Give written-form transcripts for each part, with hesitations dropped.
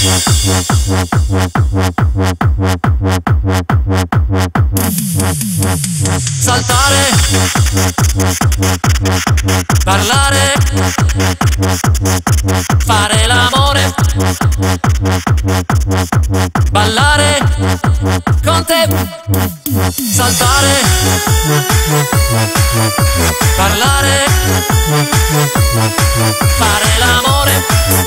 Saltare, parlare, fare l'amore, ballare con te. Saltare, parlare, fare l'amore,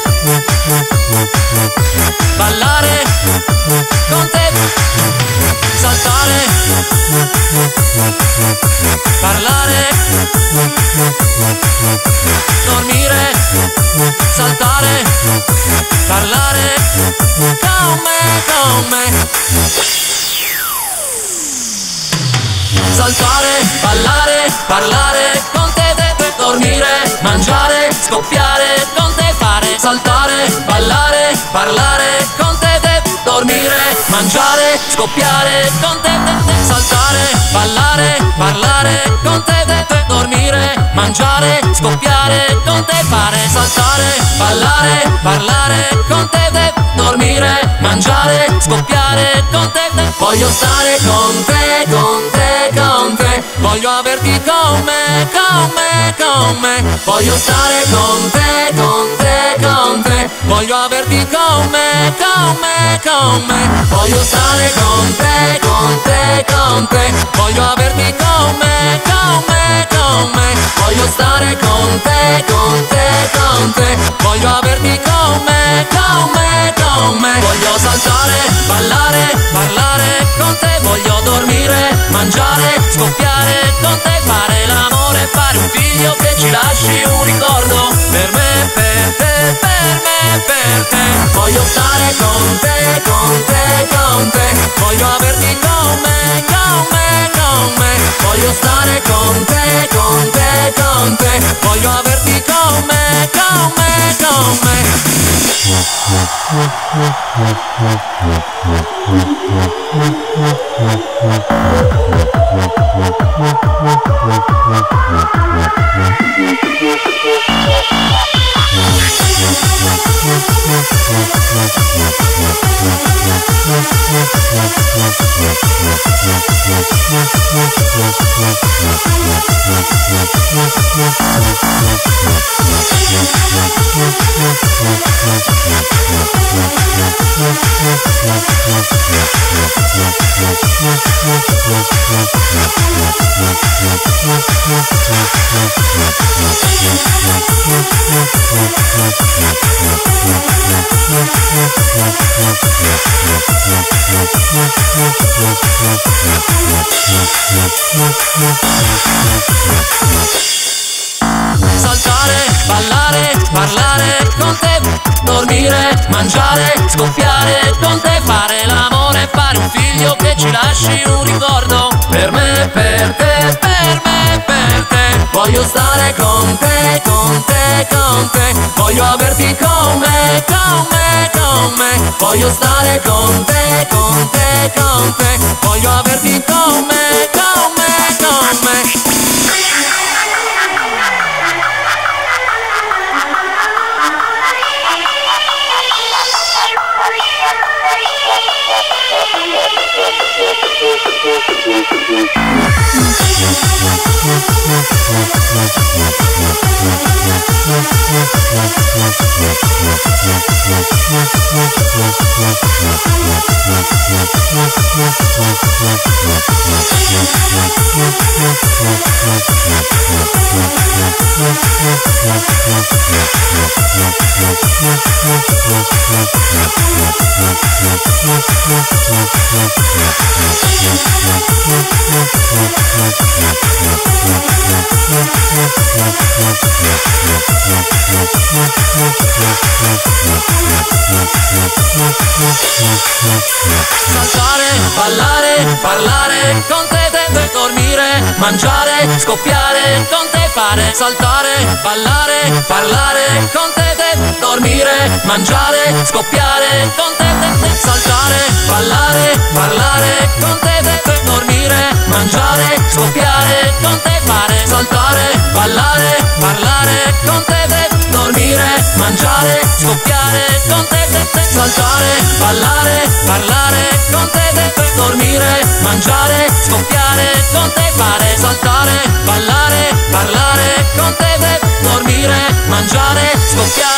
ballare con te. Saltare, parlare, dormire, saltare, parlare con me. Saltare, ballare, parlare con te, dormire, mangiare, scoppiare con te, fare. Saltare, ballare, parlare con te, dormire, mangiare, scoppiare con te. Saltare, ballare, parlare con te, dormire, mangiare, scoppiare con te, fare. Saltare, ballare, parlare con te, dormire, mangiare, scoppiare con te. Voglio stare con te, con te, con te. Voglio averti con me, con me, con me. Voglio stare con te, con te, con te. Voglio averti con me, con me, con me. Voglio stare con te, con te, con te. Voglio averti con me, con me, con me. Voglio stare con te, con te, con te. Voglio averti con me, con me, con me. Voglio saltare, ballare, parlare con te. Voglio dormire, mangiare, scoppiare con te, fare l'amore, fare un figlio che ci lasci un ricordo per me, per te, per me, per te. Voglio stare con te, con te, con te. Voglio averti con me, con me, con me. Voglio stare con te, con te, con te. Voglio averti con me, con me, con me. Saltare, ballare, parlare con te, dormire, mangiare, scoppiare con te, fare l'amore, fare un figlio che ci lasci un ricordo per me, per te, per me, per te. Voglio stare con te, con te, con te. Voglio averti con me, con me, con me. Voglio stare con te, con te, con te. Voglio averti con me, con me, con me. Saltare, ballare, parlare con te, dormire, mangiare, scoppiare con te, fare. Saltare, ballare, parlare con te, dormire, mangiare, scoppiare con te. Saltare, ballare, parlare con te, dormire, mangiare, scoppiare con te. fare, saltare, ballare, parlare con te, dormire, mangiare, scoppiare con te, saltare, ballare, parlare con te, dormire, mangiare, scoppiare con te, fare, saltare, ballare, parlare con te, dormire, mangiare, scoppiare.